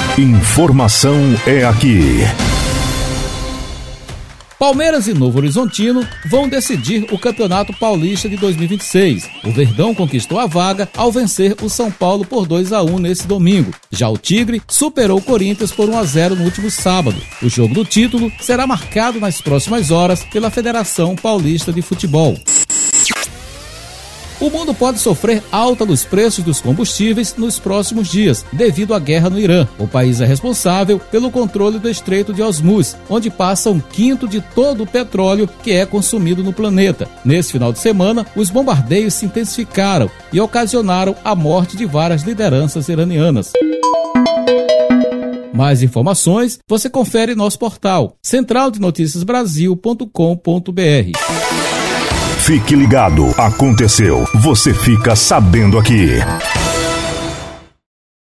Informação é aqui. Palmeiras e Novo Horizontino vão decidir o Campeonato Paulista de 2026. O Verdão conquistou a vaga ao vencer o São Paulo por 2-1 nesse domingo. Já o Tigre superou o Corinthians por 1-0 no último sábado. O jogo do título será marcado nas próximas horas pela Federação Paulista de Futebol. O mundo pode sofrer alta nos preços dos combustíveis nos próximos dias, devido à guerra no Irã. O país é responsável pelo controle do Estreito de Hormuz, onde passa 1/5 de todo o petróleo que é consumido no planeta. Nesse final de semana, os bombardeios se intensificaram e ocasionaram a morte de várias lideranças iranianas. Mais informações você confere em nosso portal centraldenoticiasbrasil.com.br. Fique ligado, aconteceu, você fica sabendo aqui.